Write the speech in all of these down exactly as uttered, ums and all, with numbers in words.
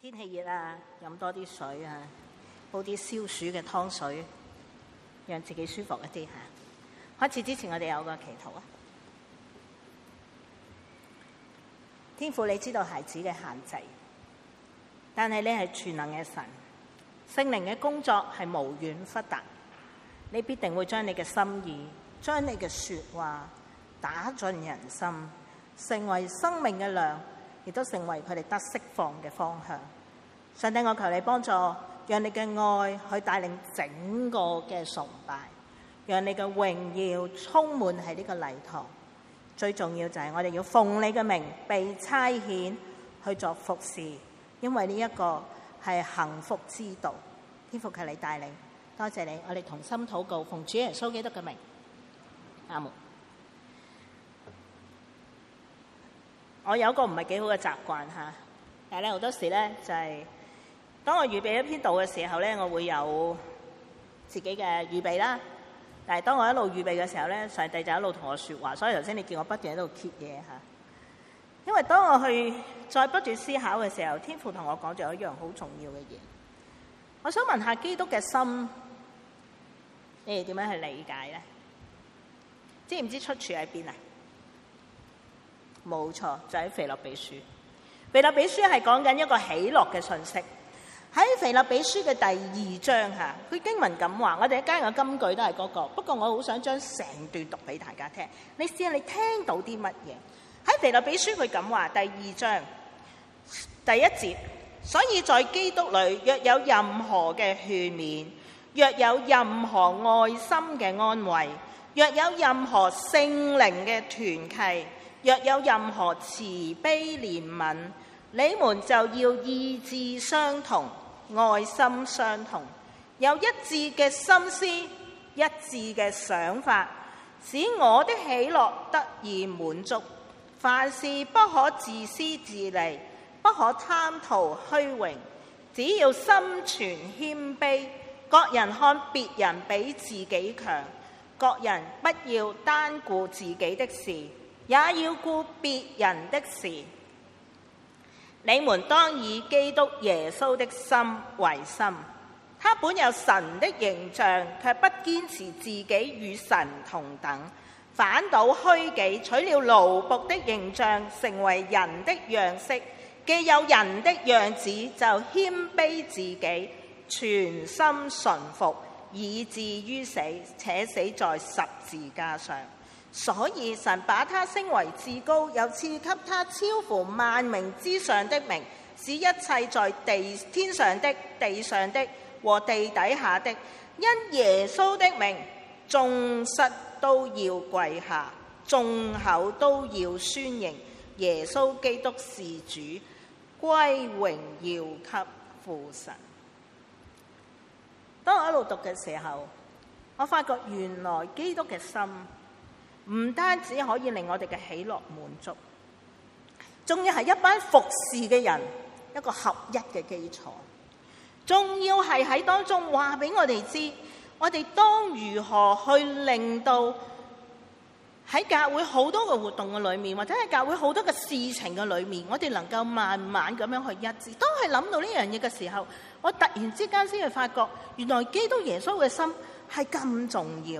天氣熱啊，飲多啲水啊，煲啲消暑嘅湯水，讓自己舒服一啲嚇。開始之前，我哋有個祈禱啊。天父，你知道孩子嘅限制，但係你係全能嘅神，聖靈嘅工作係無遠弗達，你必定會將你嘅心意，將你嘅説話打進人心，成為生命嘅糧，亦都成為佢哋得釋放嘅方向。上帝，我求你幫助，讓你嘅愛去帶領整個嘅崇拜，讓你嘅榮耀充滿喺呢個禮堂。最重要就係我哋要奉你嘅名被差遣去作服侍，因為呢一個係幸福之道。天父，求你帶領，多謝你，我哋同心禱告，奉主耶穌基督嘅名，阿門。我有一個唔係幾好嘅習慣嚇，但係咧好多時咧就係、是、當我預備一篇道嘅時候咧，我會有自己嘅預備啦。但係當我一路預備嘅時候咧，上帝就一路同我説話，所以頭先你見我不斷喺度揭嘢嚇。因為當我去再不斷思考嘅時候，天父同我講咗一樣好重要嘅嘢。我想問下基督嘅心，你哋點樣去理解咧？知唔知出處喺邊啊？冇錯，就喺腓立比書。腓立比書係講緊一個喜樂嘅信息。喺腓立比書嘅第二章嚇，佢經文咁話，我哋一間嘅金句都係嗰個。不過我好想將成段讀俾大家聽。你試下你聽到啲乜嘢？喺腓立比書佢咁話，第二章第一節，所以在基督裏若有任何嘅勸勉，若有任何愛心嘅安慰，若有任何聖靈嘅團契，若有任何慈悲憐憫，你們就要意志相同，愛心相同，有一致嘅心思，一致嘅想法，使我的喜樂得以滿足。凡事不可自私自利，不可貪圖虛榮，只要心存謙卑，各人看別人比自己強，各人不要單顧自己的事，也要顧別人的事。你們當以基督耶穌的心為心，他本有神的形象，卻不堅持自己與神同等，反倒虛己，取了奴僕的形象，成為人的樣式。既有人的樣子，就謙卑自己，全心順服，以至於死，且死在十字架上。所以神把他升為至高，又賜給他超乎萬名之上的名，使一切在地天上的、地上的和地底下的，因耶穌的名，眾膝都要跪下，眾口都要宣認耶穌基督是主，歸榮耀給父神。當我一路讀嘅時候，我發覺原來基督嘅心唔單止可以令我哋嘅喜樂滿足，仲要係一班服侍嘅人一個合一嘅基礎，仲要係喺當中話俾我哋知，我哋當如何去令到喺教會好多個活動嘅裏面，或者喺教會好多嘅事情嘅裏面，我哋能夠慢慢咁樣去一致。當係諗到呢樣嘢嘅時候，我突然之間先去發覺，原來基督耶穌嘅心係咁重要。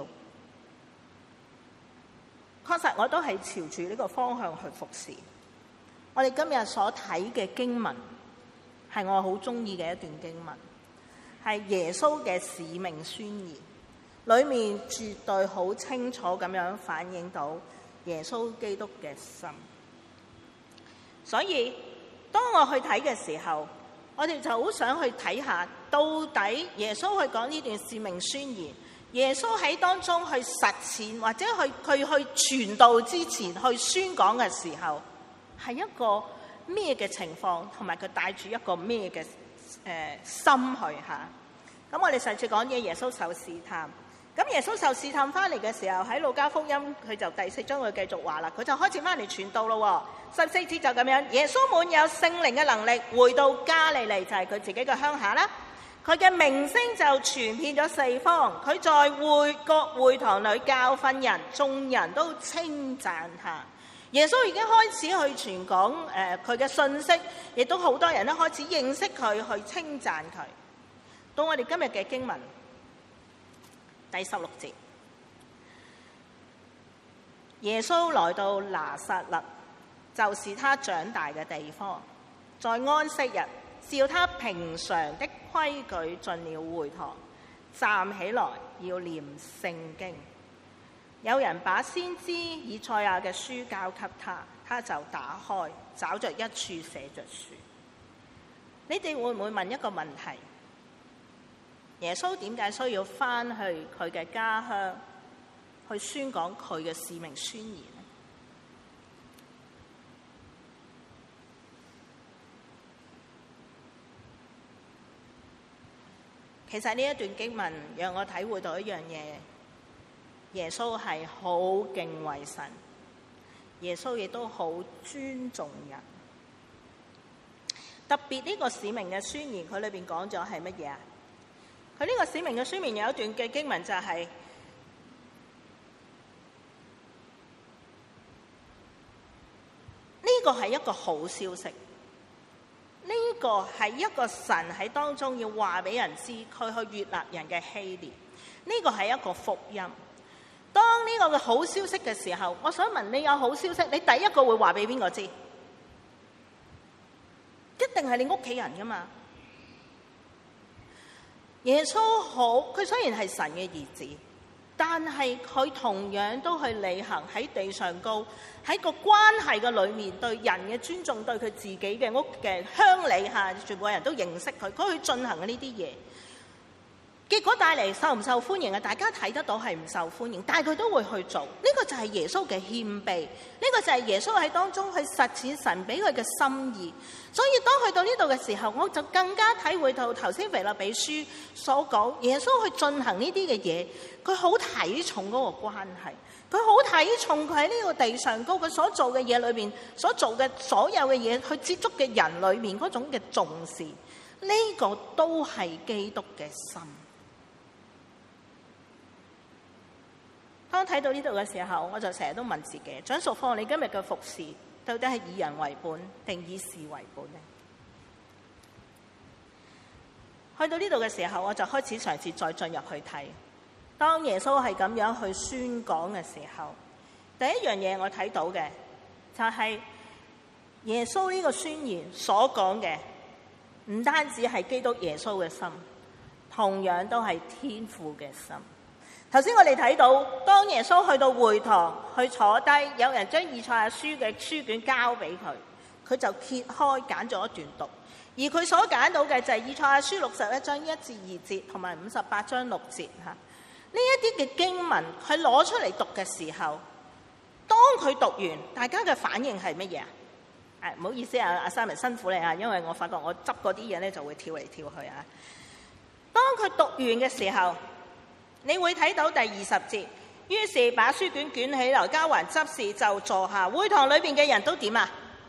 確實我都係朝住呢個方向去服侍。我哋今日所睇嘅經文係我好中意嘅一段經文，係耶穌嘅使命宣言，裏面絕對好清楚咁樣反映到耶穌基督嘅心。所以當我去睇嘅時候，我哋就好想去睇下，到底耶穌去講呢段使命宣言，耶穌喺當中去實踐，或者去佢去傳道之前去宣講嘅時候，係一個咩嘅情況，同埋佢帶住一個咩嘅誒心去嚇。咁我哋上次講嘢，耶穌受試探。咁耶穌受試探翻嚟嘅時候，喺路加福音佢就第四章佢繼續話啦，佢就開始翻嚟傳道咯。十四節就咁樣，耶穌滿有聖靈嘅能力，回到加利利，就係佢自己嘅鄉下啦。佢嘅名聲就傳遍咗四方，佢在會各會堂裏教訓人，眾人都稱讚他。 耶穌已經開始去傳講誒佢嘅信息，亦都好多人咧開始認識佢，去稱讚佢。到我哋今日嘅經文第十六節，耶穌來到拿撒勒，就是他長大嘅地方，在安息日，照他平常的規矩進了會堂，站起來要念聖經。有人把先知以賽亞嘅書交給他，他就打開，找着一處寫着書。你哋會唔會問一個問題？耶穌點解需要返去佢嘅家鄉去宣講佢嘅使命宣言呢？其實呢一段經文讓我體會到一樣嘢。耶穌係好敬畏神，耶穌亦都好尊重人。特別呢個使命嘅宣言，佢裏邊講咗係乜嘢啊？佢呢個使命嘅宣言有一段嘅經文就係、是、呢個係一個好消息，呢、這個係一個神喺當中要話俾人知，佢去悅納人嘅禧年，呢、這個係一個福音。當呢個嘅好消息嘅時候，我想問你，有好消息，你第一個會話俾邊個知？一定係你屋企人噶嘛？耶穌好，佢雖然係神嘅兒子，但係佢同樣都去履行喺地上高，喺個關係嘅裏面對人嘅尊重，對佢自己嘅屋嘅鄉里下，全部人都認識佢，佢去進行嘅呢啲嘢。結果帶嚟受唔受歡迎啊？大家睇得到係唔受歡迎，但係佢都會去做。呢個就係耶穌嘅謙卑，呢個就係耶穌喺當中去實踐神俾佢嘅心意。所以當去到呢度嘅時候，我就更加體會到頭先腓立比書所講，耶穌去進行呢啲嘅嘢，佢好睇重嗰個關係，佢好睇重佢喺呢個地上高佢所做嘅嘢裏面所做嘅所有嘅嘢，去接觸嘅人裏面嗰種嘅重視，呢個都係基督嘅心。當睇到呢度嘅時候，我就成日都問自己：張淑芳，你今日嘅服侍到底係以人為本定以事為本呢？去到呢度嘅時候，我就開始嘗試再進入去睇。當耶穌係咁樣去宣講嘅時候，第一樣嘢我睇到嘅就係耶穌呢個宣言所講嘅，唔單止係基督耶穌嘅心，同樣都係天父嘅心。頭先我哋睇到，當耶穌去到會堂去坐低，有人將以賽亞書嘅書卷交俾佢，佢就揭開揀咗一段讀，而佢所揀到嘅就係以賽亞書六十一章一至二節同埋五十八章六節嚇。呢一啲嘅經文佢攞出嚟讀嘅時候，當佢讀完，大家嘅反應係乜嘢啊？誒，唔好意思啊，阿 Simon 辛苦你啊，因為我發覺我執嗰啲嘢咧就會跳嚟跳去啊。當佢讀完嘅時候，你會睇到第二十節，於是把書卷捲起來，交還執事就坐下。會堂裏邊嘅人都點啊？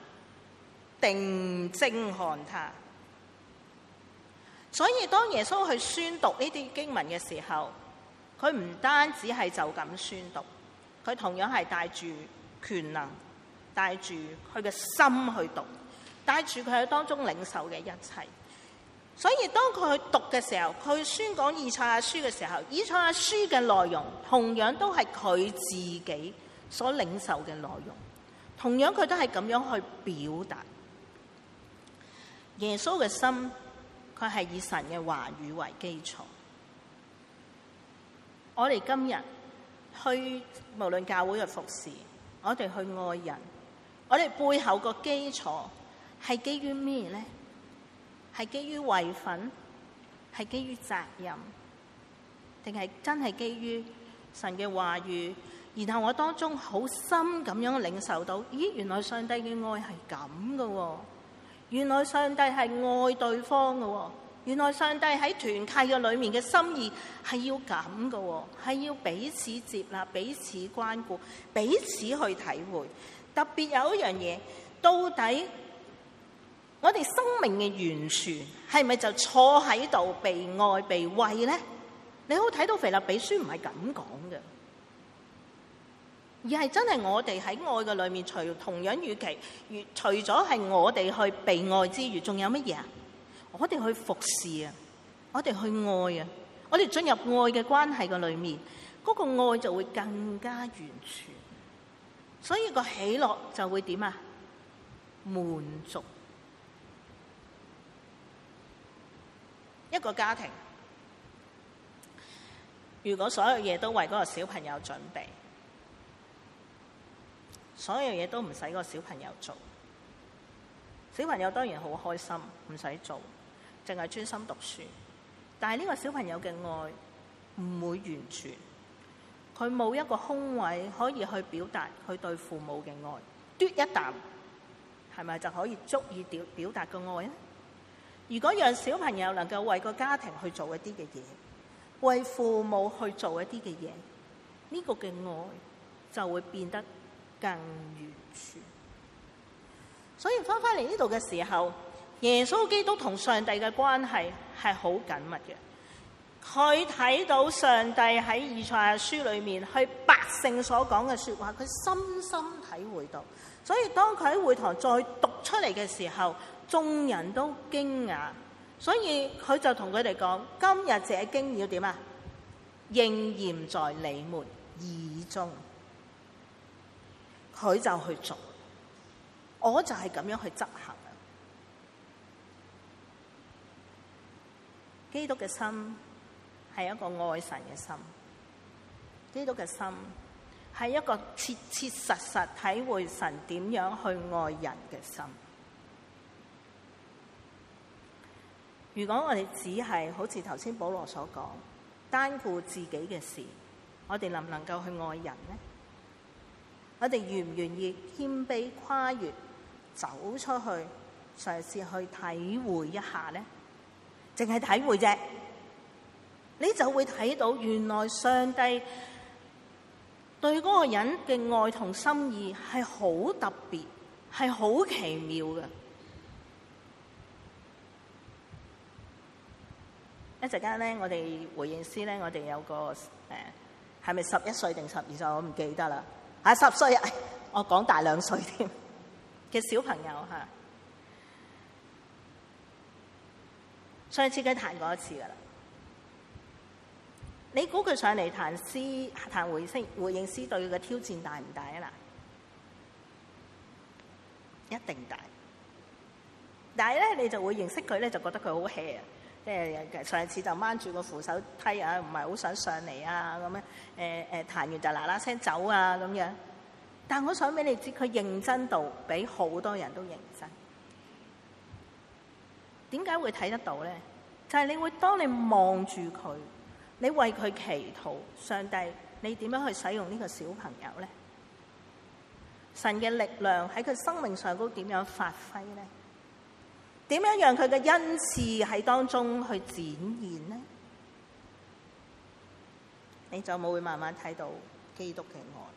定睛看他。所以當耶穌去宣讀呢啲經文嘅時候，佢唔單止係就咁宣讀，佢同樣係帶住權能，帶住佢嘅心去讀，帶住佢喺當中領受嘅一切。所以當佢去讀嘅時候，佢宣講以賽亞書嘅時候，以賽亞書嘅內容同樣都係佢自己所領受嘅內容，同樣佢都係咁樣去表達。耶穌嘅心，佢係以神嘅話語為基礎。我哋今日去無論教會嘅服侍，我哋去愛人，我哋背後個基礎係基於咩呢？係基於位份，係基於責任，定係真係基於神嘅話語？然後我當中好深咁樣領受到，咦，原來上帝嘅愛係咁嘅，原來上帝係愛對方嘅，原來上帝喺團契嘅裏面嘅心意係要咁嘅，係要彼此接納、彼此關顧、彼此去體會。特別有一樣嘢，到底我哋生命嘅源泉係咪就坐喺度被愛被餵呢？你好睇到腓立比書唔係咁講嘅。 而係真係我哋喺愛嘅裏面，除同樣與其，除咗係我哋去被愛之餘，仲有乜嘢啊？我哋去服侍啊，我哋去愛啊，我哋進入愛嘅關係嘅裏面，嗰個愛就會更加完全，所以個喜樂就會點啊？滿足。一個家庭，如果所有嘢都為嗰個小朋友準備，所有嘢都唔使嗰個小朋友做，小朋友當然好開心，唔使做，淨係專心讀書。但係呢個小朋友嘅愛唔會完全，佢冇一個空位可以去表達佢對父母嘅愛。嘟一啖，係咪就可以足以表表達個愛呢？如果讓小朋友能夠為個家庭去做一啲嘅嘢，為父母去做一啲嘅嘢，呢個嘅愛就會變得更完全。所以翻返嚟呢度嘅時候，耶穌基督同上帝嘅關係係好緊密嘅。佢睇到上帝喺以賽亞書裏面去百姓所講嘅說話，佢深深體會到。所以當佢喺會堂再讀出嚟嘅時候，眾人都驚訝，所以佢就同佢哋講：今日這經要點啊？應驗在你們耳中。佢就去做，我就係咁樣去執行。基督嘅心係一個愛神嘅心，基督嘅心係一個切切實實體會神點樣去愛人嘅心。如果我哋只係好似頭先保羅所講，單顧自己嘅事，我哋能唔能夠去愛人呢？我哋願唔願意謙卑跨越，走出去嘗試去體會一下呢？淨係體會啫，你就會睇到原來上帝對嗰個人嘅愛同心意係好特別，係好奇妙嘅。一陣間咧，我哋回應師咧，我哋有個誒，係咪十一歲定十二歲？我唔記得啦。啊，十歲啊！我講大兩歲添嘅小朋友嚇。上次佢彈過一次噶啦。你估佢上嚟彈詩、彈回聲、回應詩對佢嘅挑戰大唔大啊？嗱，一定大。但係咧，你就會認識佢咧，就覺得佢好 hea 啊！即係上次就掹住個扶手梯啊，唔係好想上嚟啊咁樣。誒誒，彈完就嗱嗱聲走啊咁樣。但我想俾你知，佢認真到比好多人都認真。點解會睇得到咧？就係你會當你望住佢，你為佢祈禱，上帝，你點樣去使用呢個小朋友咧？神嘅力量喺佢生命上高點樣發揮咧？點樣讓佢嘅恩賜喺當中去展現呢？你就冇會慢慢睇到基督嘅愛。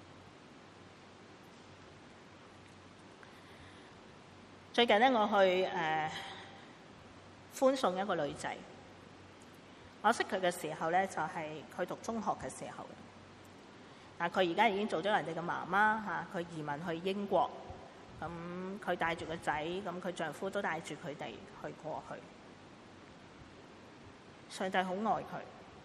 最近咧，我去誒、呃、歡送一個女仔。我識佢嘅時候咧，就係、是、佢讀中學嘅時候。但佢而家已經做咗人哋嘅媽媽嚇，佢移民去英國。咁佢帶住個仔，咁佢丈夫都帶住佢哋去過去。上帝好愛佢，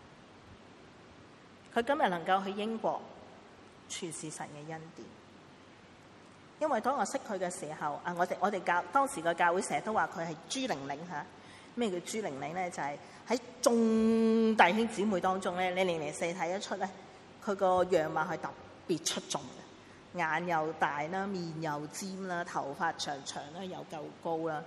佢今日能夠去英國，全是神嘅恩典。因為當我識佢嘅時候，啊，我哋我哋教當時個教會成日都話佢係豬玲玲嚇。咩叫豬玲玲咧？就係、是、喺眾弟兄姊妹當中咧，你零零四睇得出咧，佢個樣貌係特別出眾嘅。眼又大啦，面又尖啦，頭髮長長啦，又夠高啦。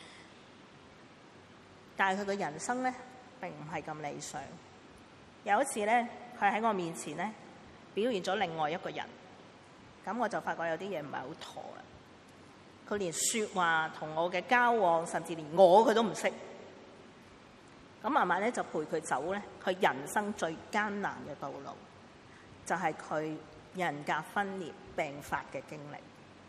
但係佢嘅人生咧並唔係咁理想。有一次咧，佢喺我面前咧表現咗另外一個人，咁我就發覺有啲嘢唔係好妥啦。佢連説話同我嘅交往，甚至連我佢都唔識。咁慢慢咧就陪佢走咧，佢人生最艱難嘅道路，就係、是、佢人格分裂病發嘅經歷。誒、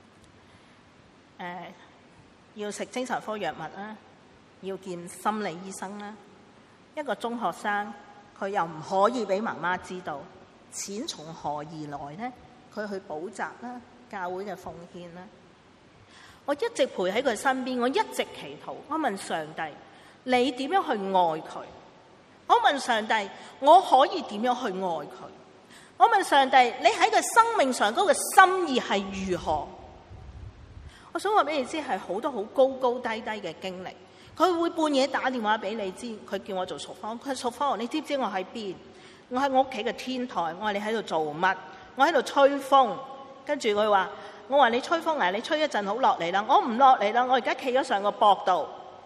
呃，要食精神科藥物啦，要見心理醫生啦。一個中學生，佢又唔可以俾媽媽知道，錢從何而來呢？ 佢去補習啦，教會嘅奉獻啦。我一直陪喺佢身邊，我一直祈禱。我問上帝，你點樣去愛佢？我問上帝，我可以點樣去愛佢？我問上帝，你喺佢生命上嗰個心意係如何？我想話俾你知，係好多好高高低低嘅經歷。佢會半夜打電話俾你知，佢叫我做淑芳。佢話淑芳，你知唔知我喺邊？我喺我屋企嘅天台。我話你喺度做乜？我喺度吹風。跟住佢話，我話你吹風啊，你吹一陣好落嚟啦。我唔落嚟啦，我而家企咗上個膊度。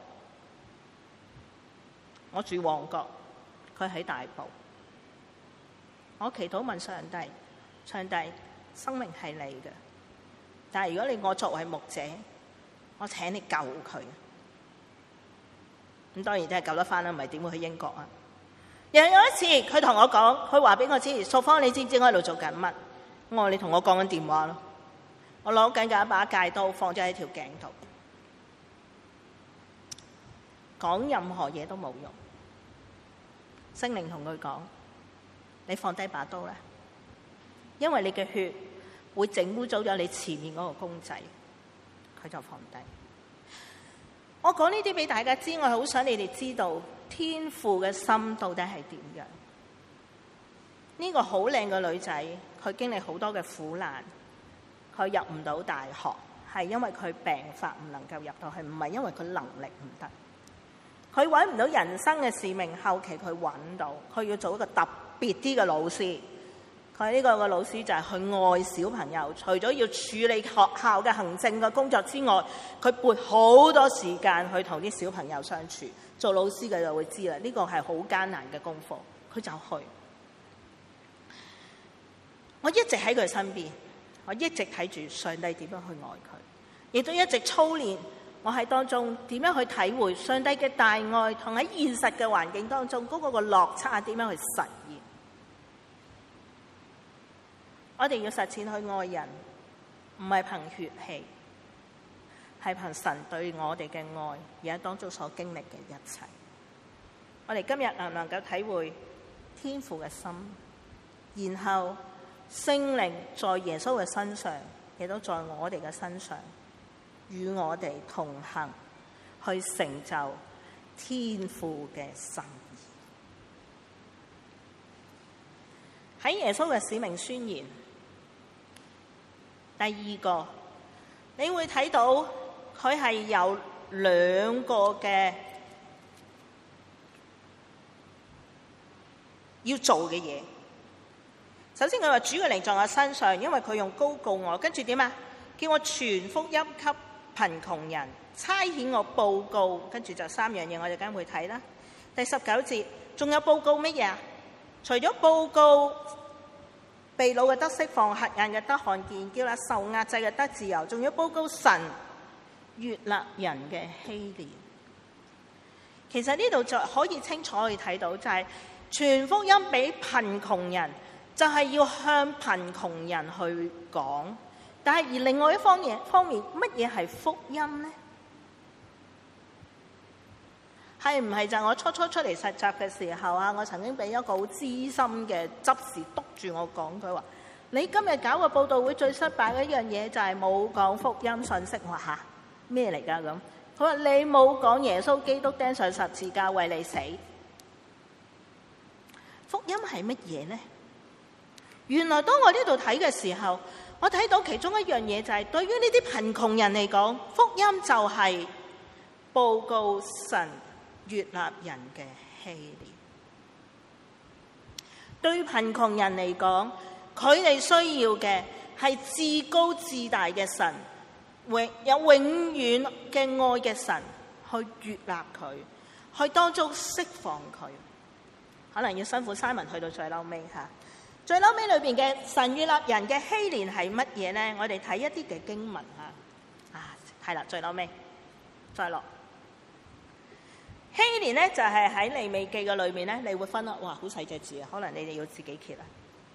我住旺角，佢喺大埔。我祈禱問上帝，上帝，生命係你嘅，但係如果你我作為牧者，我請你救佢。咁當然真係救得翻啦，唔係點會去英國啊？又有一次，佢同我講，佢話俾我知，淑芳，你知唔知我喺度做緊乜？我話你同我講緊電話咯。我攞緊嘅一把戒刀放咗喺條頸度，講任何嘢都冇用。聖靈同佢講，你放低把刀啦，因為你嘅血會整污糟咗你前面嗰個公仔。佢就放低。我講呢啲俾大家知，我係好想你哋知道天父嘅心到底係點樣。呢個好靚嘅女仔，佢經歷好多嘅苦難，佢入唔到大學，係因為佢病發唔能夠入到去，唔係因為佢能力唔得。佢揾唔到人生嘅使命，後期佢揾到，佢要做一個特別啲嘅老師。佢呢個嘅老師就係去愛小朋友，除咗要處理學校嘅行政嘅工作之外，佢撥好多時間去同啲小朋友相處。做老師嘅就會知啦，呢個係好艱難嘅功課。佢就去，我一直喺佢身邊，我一直睇住上帝點樣去愛佢，亦都一直操練我喺當中點樣去體會上帝嘅大愛，同喺現實嘅環境當中嗰個個落差點樣去實現。我哋要實踐去愛人，唔係憑血氣，係憑神對我哋嘅愛，而喺當中所經歷嘅一切。我哋今日能唔能夠體會天父嘅心，然後聖靈在耶穌嘅身上，亦都在我哋嘅身上，與我哋同行，去成就天父嘅心意。喺耶穌嘅使命宣言，第二個，你會睇到佢係有兩個嘅要做嘅嘢。首先佢話主嘅靈在我身上，因為佢用膏膏我，跟住點啊？叫我傳福音給貧窮人，差遣我報告，跟住就三樣嘢，我哋梗會睇啦。第十九節，仲有報告乜嘢啊？除咗報告被擄嘅得釋放，瞎眼嘅得看見，叫那受壓制嘅得自由，仲要報告神悅納人嘅禧年。其實呢度就可以清楚去睇到，就係傳福音俾貧窮人，就係要向貧窮人去講。但係而另外一方面，方面乜嘢係福音呢？係唔係就我初初出嚟實習嘅時候啊？我曾經俾一個好資深嘅執事督住我講，佢話：你今日搞個報道會最失敗嘅一樣嘢就係冇講福音信息。我話嚇咩嚟㗎咁？佢話你冇講耶穌基督釘上十字架為你死。福音係乜嘢呢？原來當我呢度睇嘅時候，我睇到其中一樣嘢就係、是、對於呢啲貧窮人嚟講，福音就係報告神悅納人嘅禧年。對貧窮人嚟講，佢哋需要嘅係至高至大嘅神，永有永遠嘅愛嘅神去悅納佢，去當中釋放佢。可能要辛苦 Simon 去到最後尾嚇，最後尾裏邊嘅神悅納人嘅禧年係乜嘢呢？我哋睇一啲嘅經文嚇，啊係啦，最後尾再落。禧年咧就係喺利未記嘅裏面咧，你會分啦，哇，好細隻字啊，可能你哋要自己揭啦。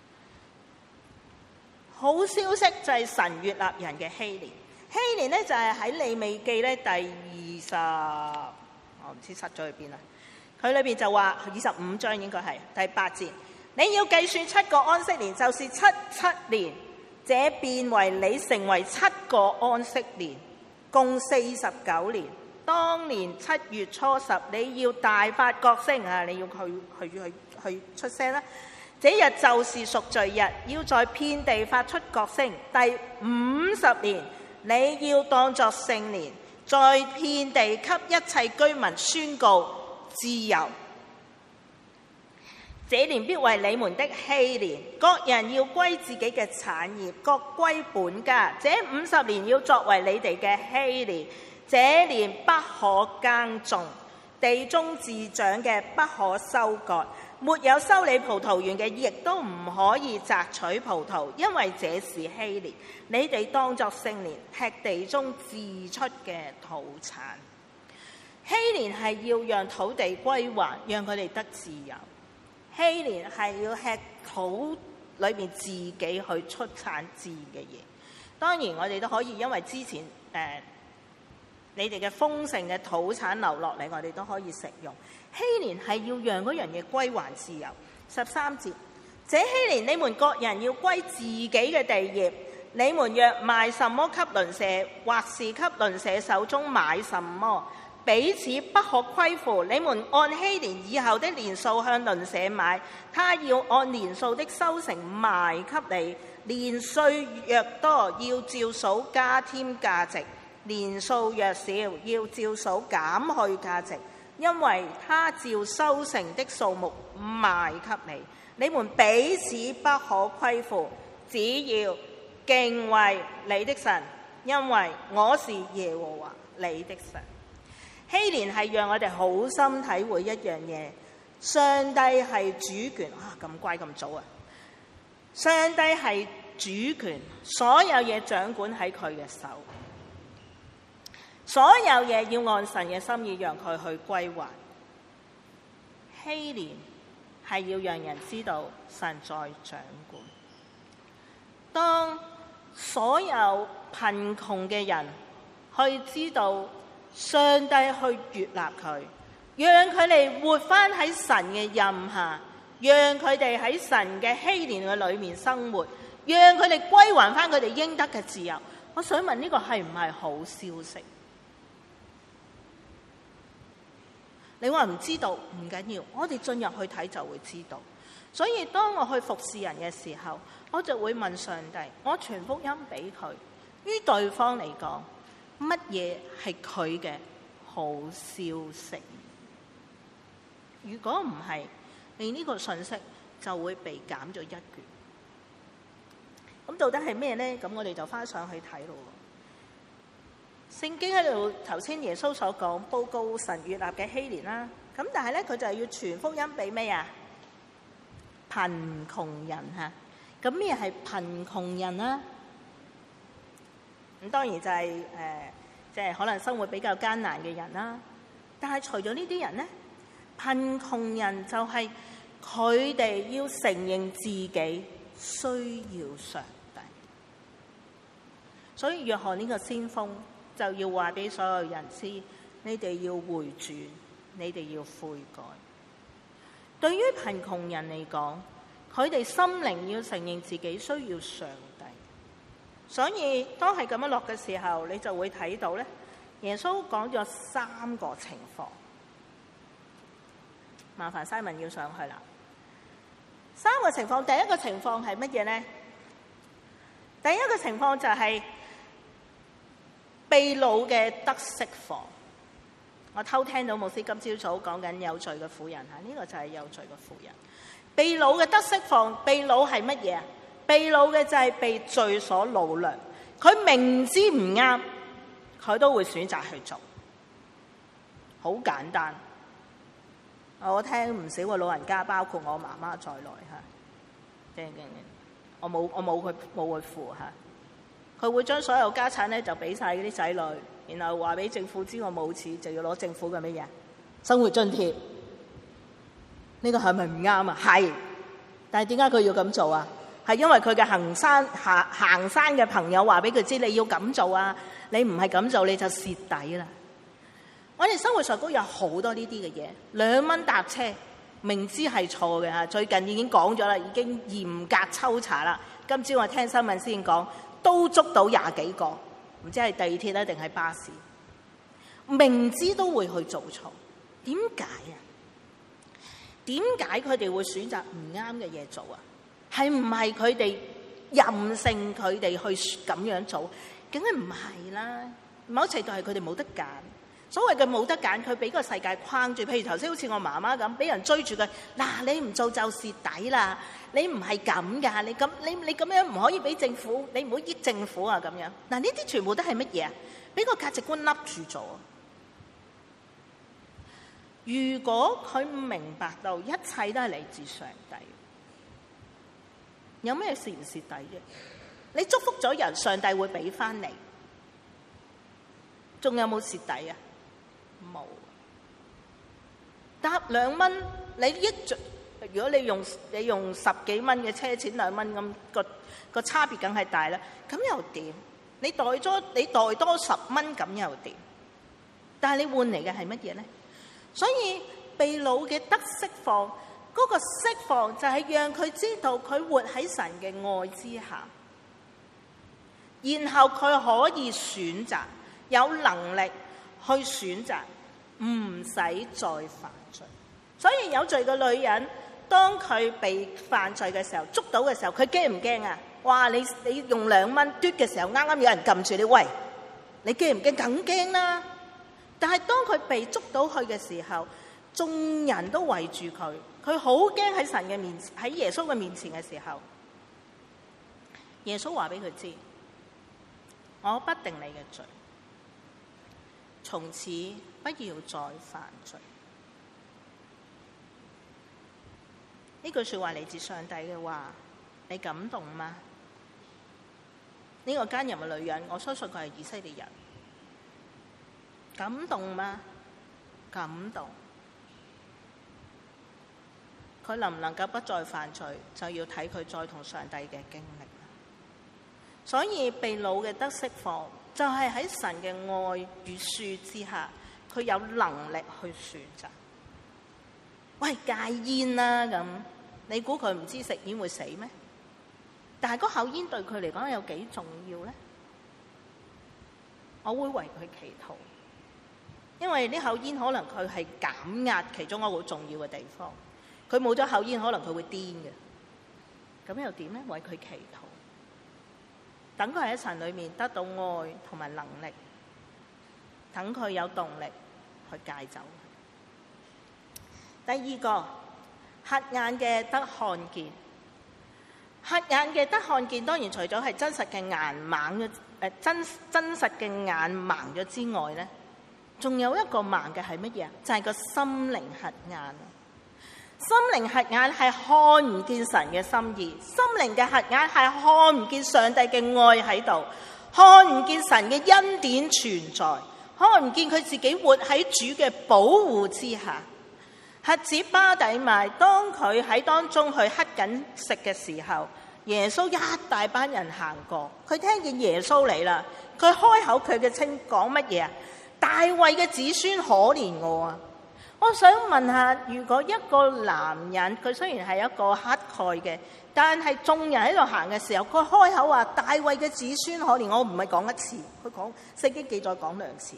好消息就係神悅納人嘅禧年，禧年咧就係喺利未記咧第二十，我唔知塞咗去邊啦。佢裏邊就話二十五章應該係第八節，你要計算七個安息年，就是七七年， 這變為你成為七個安息年，共四十九年。當年七月初十，你要大發角聲啊！你要去去去去出聲啦！這日就是贖罪日，要在遍地發出角聲。第五十年，你要當作聖年，在遍地給一切居民宣告自由。這年必為你們的禧年，各人要歸自己嘅產業，各歸本家。這五十年要作為你哋嘅禧年。這年不可耕種，地中自長嘅不可收割，沒有修理葡萄園嘅亦都唔可以摘取葡萄，因為這是禧年。你哋當作聖年，吃地中自出嘅土產。禧年係要讓土地歸還，讓佢哋得自由。禧年係要吃土裏面自己去出產自嘅嘢。當然我哋都可以因為之前誒、呃你哋嘅豐盛嘅土產流落嚟，我哋都可以食用。禧年係要讓嗰樣嘢歸還自由。十三節，這禧年你們各人要歸自己嘅地業。你們若賣什麼給鄰舍，或是給鄰舍手中買什麼，彼此不可虧負。你們按禧年以後的年數向鄰舍買，他要按年數的收成賣給你。年歲若多，要照數加添價值。年數若少，要照數減去價值，因為他照收成的數目賣給你。你們彼此不可虧負，只要敬畏你的神，因為我是耶和華你的神。禧年係讓我哋好心體會一樣嘢，上帝係主權啊！咁乖咁早啊！上帝係主權，所有嘢掌管喺佢嘅手。所有嘢要按神嘅心意，讓佢去歸還。禧年係要讓人知道神在掌管。當所有貧窮嘅人去知道上帝去悅納佢，讓佢哋活翻喺神嘅蔭下，讓佢哋喺神嘅禧年嘅裏面生活，讓佢哋歸還翻佢哋應得嘅自由。我想問呢個係唔係好消息？你話唔知道唔緊要，我哋進入去睇就會知道。所以當我去服侍人嘅時候，我就會問上帝，我傳福音俾佢，於對方嚟講，乜嘢係佢嘅好消息？如果唔係，你呢個信息就會被減咗一橛。咁到底係咩呢？咁我哋就翻上去睇咯。聖經喺度頭先耶穌所講報告神悅納嘅禧年啦，咁但係咧佢就係要傳福音俾咩啊？貧窮人嚇，咁咩係貧窮人啊？咁當然就係、是、誒，即、呃、係、就是、可能生活比較艱難嘅人啦。但係除咗呢啲人咧，貧窮人就係佢哋要承認自己需要上帝。所以約翰呢個先鋒就要話俾所有人知，你哋要回轉，你哋要悔改。對於貧窮人嚟講，佢哋心靈要承認自己需要上帝。所以當係咁樣落嘅時候，你就會睇到咧，耶穌講咗三個情況。麻煩 Simon 要上去啦。三個情況，第一個情況係乜嘢呢？第一個情況就係被擄嘅得釋放。我偷聽到牧師今朝早講緊有罪嘅婦人嚇，呢、這個就係有罪嘅婦人。被擄嘅得釋放，被擄係乜嘢啊？被擄嘅就係被罪所擄掠。佢明知唔啱，佢都會選擇去做。好簡單。我聽唔少個老人家，包括我媽媽在內嚇，即係我冇我冇佢冇佢付嚇。佢會將所有家產咧就俾晒嗰啲仔女，然後話俾政府知我冇錢，就要攞政府嘅乜嘢生活津貼。呢個係咪唔啱啊？係，但係點解佢要咁做啊？係因為佢嘅行山行行山嘅朋友話俾佢知，你要咁做啊！你唔係咁做你就蝕底啦。我哋生活上都有好多呢啲嘅嘢，兩蚊搭車，明知係錯嘅嚇，最近已經講咗啦，已經嚴格抽查啦。 今朝我聽新聞先講，都捉到廿幾個，唔知係地鐵咧定係巴士，明知都會去做錯，點解啊？點解佢哋會選擇唔啱嘅嘢做啊？係唔係佢哋任性佢哋去咁樣做？梗係唔係啦，某程度係佢哋冇得揀。所謂嘅冇得揀，佢俾個世界框住。譬如頭先好似我媽媽咁，俾人追住佢，嗱、啊、你唔做就蝕底啦，你唔係咁噶，你咁你你咁樣唔可以俾政府，你唔好益政府啊咁樣。嗱呢啲全部都係乜嘢啊？俾個價值觀笠住咗。如果佢唔明白到一切都係嚟自上帝，有咩蝕唔蝕底啫？你祝福咗人，上帝會俾翻你，仲有冇蝕底啊？冇。搭兩蚊，你益咗，如果你用你用十幾蚊嘅車錢兩蚊咁，個個差別梗係大啦。咁又點？你代咗你代多十蚊咁又點？但係你換嚟嘅係乜嘢咧？所以被擄嘅得釋放，嗰個釋放就係讓佢知道佢活喺神嘅愛之下，然後佢可以選擇，有能力去選擇，唔使再犯罪。所以有罪嘅女人，當佢被犯罪嘅時候，捉到嘅時候，佢驚唔驚啊？哇！你你用兩蚊嘟嘅時候，啱啱有人撳住你，喂，你驚唔驚？梗驚啦！但係當佢被捉到去嘅時候，眾人都圍住佢，佢好驚喺神嘅面前，喺耶穌嘅面前嘅時候，耶穌話俾佢知：我不定你嘅罪，從此不要再犯罪。呢句說話嚟自上帝嘅話，你感動嗎？呢、這個奸淫嘅女人，我相信佢係以色列人。感動嗎？感動。佢能唔能夠不再犯罪，就要睇佢再同上帝嘅經歷。所以被擄嘅得釋放，就係、是、喺神嘅愛與恕之下，佢有能力去選擇。喂，戒煙啦咁，你估佢唔知食煙會死咩？但係嗰口煙對佢嚟講有幾重要咧？我會為佢祈禱。因為呢口煙可能佢係減壓其中一個好重要嘅地方，佢冇咗口煙可能佢會癲嘅，咁又點呢？為佢祈禱，等佢喺神裏面得到愛同埋能力，等佢有動力去戒酒。第二個，瞎眼嘅得看見，瞎眼嘅得看見，當然除咗係真實嘅眼盲嘅誒真真實嘅眼盲咗之外咧。仲有一個盲嘅係乜嘢？就係、是、個心靈瞎眼。心靈瞎眼係看唔見神嘅心意，心靈嘅瞎眼係看唔見上帝嘅愛喺度，看唔見神嘅恩典存在，看唔見佢自己活喺主嘅保護之下。瞎子巴底買，當佢喺當中去乞緊食嘅時候，耶穌一大班人行過，佢聽見耶穌嚟啦，佢開口佢嘅稱講乜嘢啊？大衛嘅子孫可憐我啊！我想問下，如果一個男人佢雖然係一個乞丐嘅，但係眾人喺度行嘅時候，佢開口話大衛嘅子孫可憐我，唔係講一次，佢講聖經記載講兩次。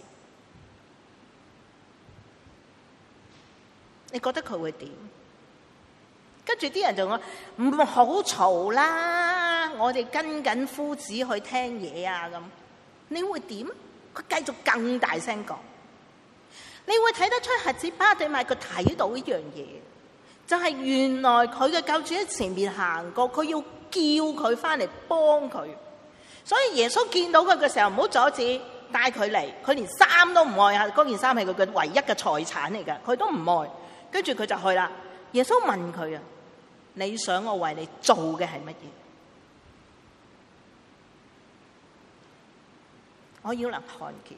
你覺得佢會點？跟住啲人就講唔好嘈啦，我哋跟緊夫子去聽嘢啊咁，你會點？佢繼續更大聲講，你會睇得出瞎子巴底買佢睇到一樣嘢，就係、是、原來佢嘅救主喺前面行過，佢要叫佢翻嚟幫佢。所以耶穌見到佢嘅時候，唔好阻止，帶佢嚟。佢連衫都唔愛啊，嗰件衫係佢嘅唯一嘅財產嚟㗎，佢都唔愛。跟住佢就去啦。耶穌問佢啊：你想我為你做嘅係乜嘢？我要能看見，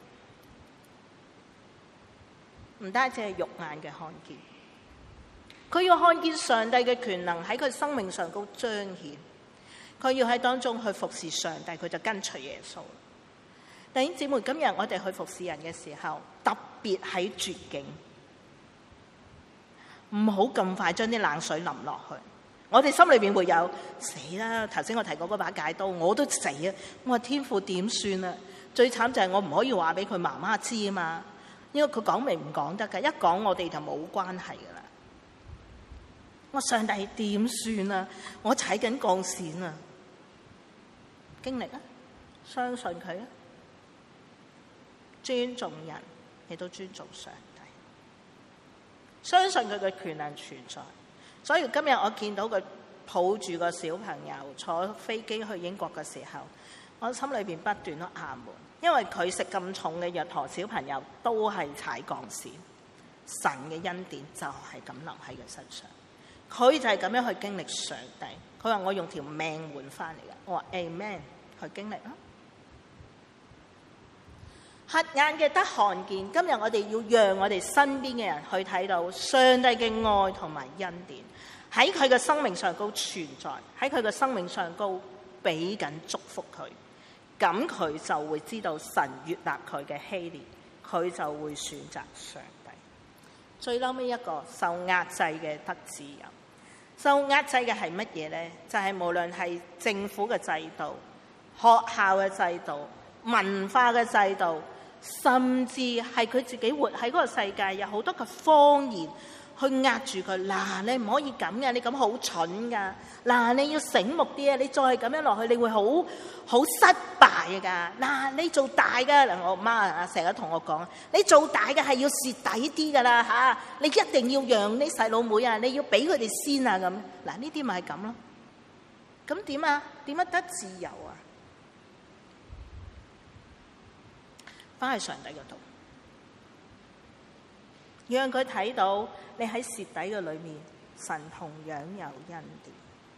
唔單止係肉眼嘅看見，佢要看見上帝嘅權能喺佢生命上高彰顯，佢要喺當中去服侍上帝，佢就跟隨耶穌。弟兄姊妹，今日我哋去服侍人嘅時候，特別喺絕境，唔好咁快將啲冷水淋落去。 我哋心裏邊會有死啦！頭先我提過嗰把戒刀，我都死啊！我話天父點算啊？最慘就係我唔可以話俾佢媽媽知啊嘛，因為佢講明唔講得㗎，一講我哋就冇關係㗎啦。我上帝點算啊？我踩緊鋼線啊！經歷啊，相信佢啊，尊重人，亦都尊重上帝，相信佢嘅權能存在。所以今日我見到佢抱住個小朋友坐飛機去英國嘅時候，我心裏邊不斷都喊悶，因為佢食咁重嘅藥，同小朋友都係踩鋼線，神嘅恩典就係咁留喺佢身上，佢就係咁樣去經歷上帝。佢話我用條命換翻嚟嘅，我話 Amen， 去經歷啦。瞎眼嘅得看見，今日我哋要讓我哋身邊嘅人去睇到上帝嘅愛同埋恩典喺佢嘅生命上高存在，喺佢嘅生命上高俾緊祝福佢，咁佢就會知道神悅納佢嘅禧年，佢就會選擇上帝。最嬲尾一個受壓制嘅得自由，受壓制嘅係乜嘢呢？就係、是、無論係政府嘅制度、學校嘅制度、文化嘅制度，甚至係佢自己活喺嗰個世界，有好多嘅謊言去壓住佢。嗱，你唔可以咁嘅，你咁好蠢噶。嗱，你要醒目啲啊！你再係咁樣落去，你會好好失敗噶。嗱，你做大噶，嗱，我媽啊成日同我講，你做大嘅係要蝕底啲噶啦嚇，你一定要讓啲細佬妹啊，你要俾佢哋先啊咁。嗱，呢啲咪係咁咯。咁點啊？點樣得自由啊？翻去上帝嗰度，讓佢睇到你喺蝕底嘅裏面，神同樣有恩典。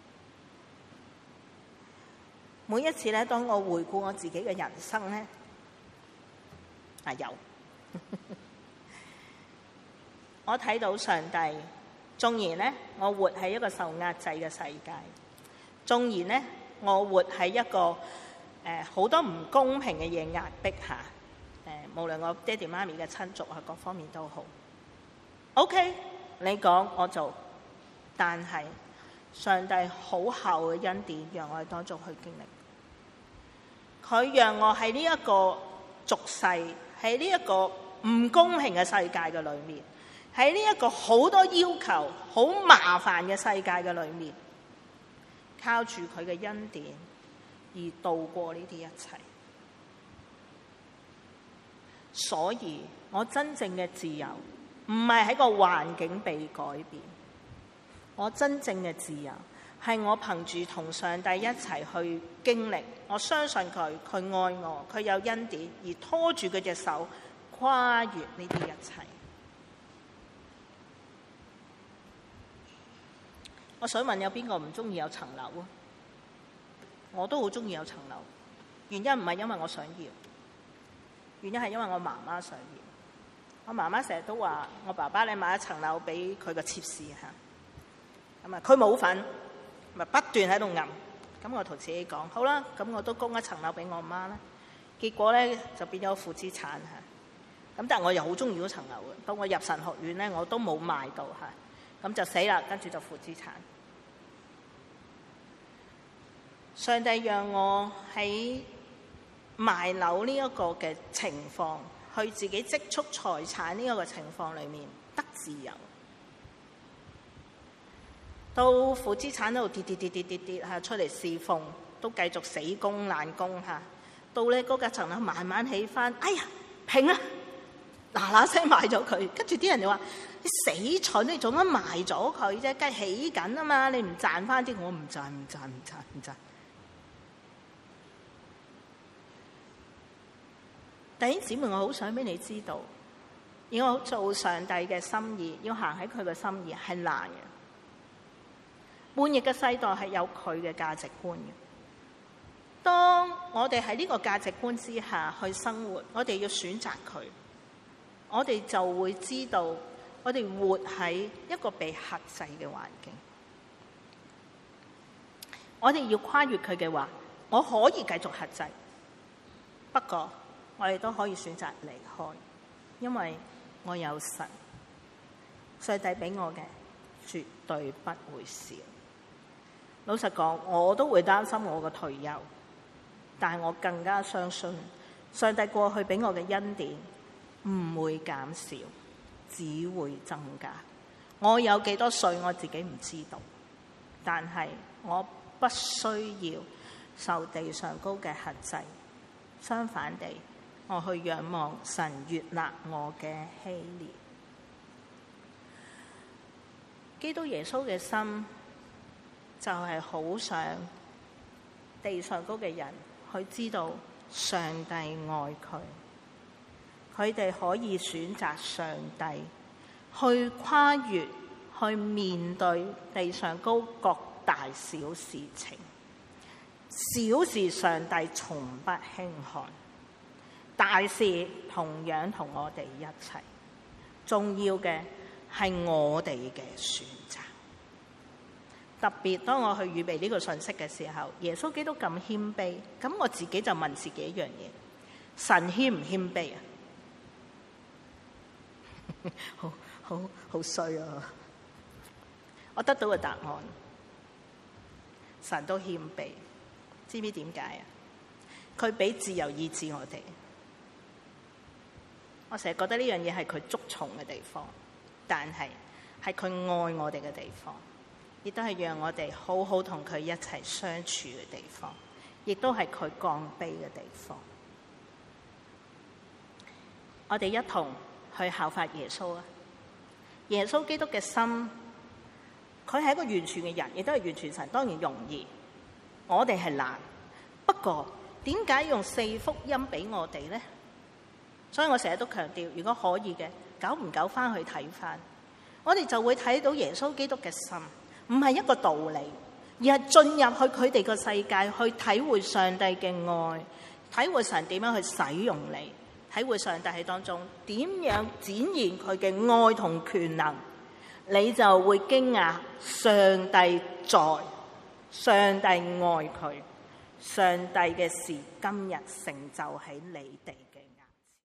每一次咧，當我回顧我自己嘅人生咧，啊有，我睇到上帝。縱然咧，我活喺一個受壓制嘅世界；縱然咧，我活喺一個誒好、呃、多唔公平嘅嘢壓迫下。誒，無論我爹哋媽咪嘅親族啊，各方面都好。OK， 你講我做，但係上帝好厚嘅恩典，讓我哋當中去經歷。佢讓我喺呢一個俗世，喺呢一個唔公平嘅世界嘅裏面，喺呢一個好多要求、好麻煩嘅世界嘅裏面，靠住佢嘅恩典而度過呢啲一切。所以我真正嘅自由唔係喺個環境被改變，我真正嘅自由係我憑住同上帝一齊去經歷，我相信佢，佢愛我，佢有恩典，而拖住佢隻手跨越呢啲一切。我想問有邊個唔中意有層樓啊？我都好中意有層樓，原因唔係因為我想要，原因係因為我媽媽想要。我媽媽成日都話：我爸爸你買一層樓俾佢個妾侍嚇，咁啊佢冇份，咪不斷喺度揞。咁我同自己講：好啦，咁我都供一層樓俾我媽啦。結果咧就變咗負資產嚇。咁但係我又好中意嗰層樓嘅。到我入神學院咧，我都冇賣到嚇，咁就死啦，跟住就負資產。上帝讓我喺賣樓呢一個嘅情況，去自己積蓄財產呢一個情況裏面得自由，到負資產度跌跌跌跌跌跌嚇出嚟侍奉，都繼續死工爛工嚇，到咧嗰架層樓慢慢起翻，哎呀平啦，嗱嗱聲賣咗佢，跟住啲人就話：你死蠢，你做乜賣咗佢啫？梗係起緊啊嘛，你唔賺翻啲，我唔賺唔賺唔賺唔賺。弟兄姊妹，我好想俾你知道，要做上帝嘅心意，要行喺佢嘅心意係難嘅。叛逆嘅世代係有佢嘅價值觀嘅。當我哋喺呢個價值觀之下去生活，我哋要選擇佢，我哋就會知道我哋活喺一個被克制嘅環境。我哋要跨越佢嘅話，我可以繼續克制，不過我哋都可以選擇離開，因為我有神，上帝俾我嘅絕對不會少。 老實講，我都會擔心我嘅退休，但係我更加相信上帝過去俾我嘅恩典唔會減少，只會增加。我有幾多歲我自己唔知道，但係我不需要受地上高嘅限制，相反地，我去仰望神悅納我嘅禧年。基督耶穌嘅心就係好想地上高嘅人去知道上帝愛佢，佢哋可以選擇上帝，去跨越，去面對地上高各大小事情。小事上帝從不輕看，大事同樣同我哋一齊。重要嘅係我哋嘅選擇。特別當我去預備呢個信息嘅時候，耶穌基督咁謙卑，咁我自己就問自己一樣嘢：神謙唔謙卑啊？好好好衰啊！我得到嘅答案，神都謙卑。知唔知點解啊？佢俾自由意志我哋。我成日覺得呢樣嘢係佢捉蟲嘅地方，但係係佢愛我哋嘅地方，亦都係讓我哋好好同佢一齊相處嘅地方，亦都係佢降卑嘅地方。我哋一同去效法耶穌啊！耶穌基督嘅心，佢係一個完全嘅人，亦都係完全神，當然容易。我哋係難，不過點解用四福音俾我哋呢？所以我成日都強調，如果可以嘅，久唔久翻去睇翻，我哋就會睇到耶穌基督嘅心，唔係一個道理，而係進入去佢哋個世界，去體會上帝嘅愛，體會神點樣去使用你，體會上帝喺當中點樣展現佢嘅愛同權能，你就會驚訝上帝在，上帝愛佢，上帝嘅事今日成就喺你哋。